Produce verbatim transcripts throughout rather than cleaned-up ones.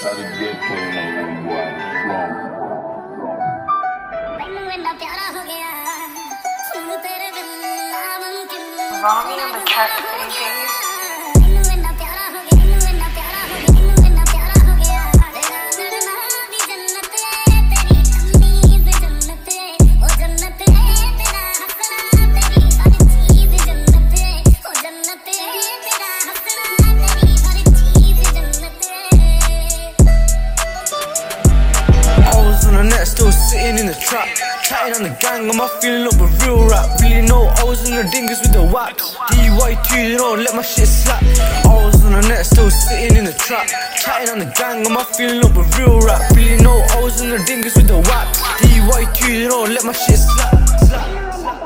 Rami on the track, baby. Still sitting in the trap, chatting on the gang, I'm feeling up with real rap. Really know I was in the dingus with the waps. D Y two, you know, let my shit slap. I was on the net, still sitting in the trap, chatting on the gang, I'm feeling up with real rap. Really know I was in the dingus with the waps. D Y two, you know, let my shit slap, slap.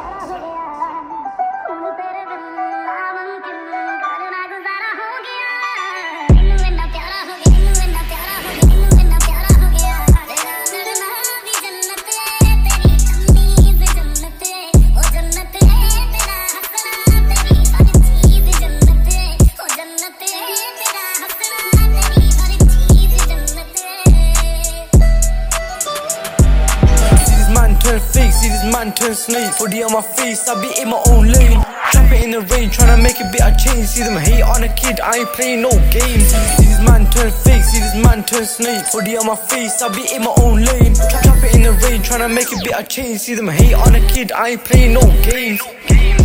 Fake, see this man turn snake. Body on my face, I be in my own lane. Trap it in the rain, tryna make a bit of change. See them hate on a kid, I ain't playing no games. See this man turn fake, see this man turn snake. Body on my face, I be in my own lane. Trap it in the rain, tryna make a bit of change. See them hate on a kid, I ain't playing no games.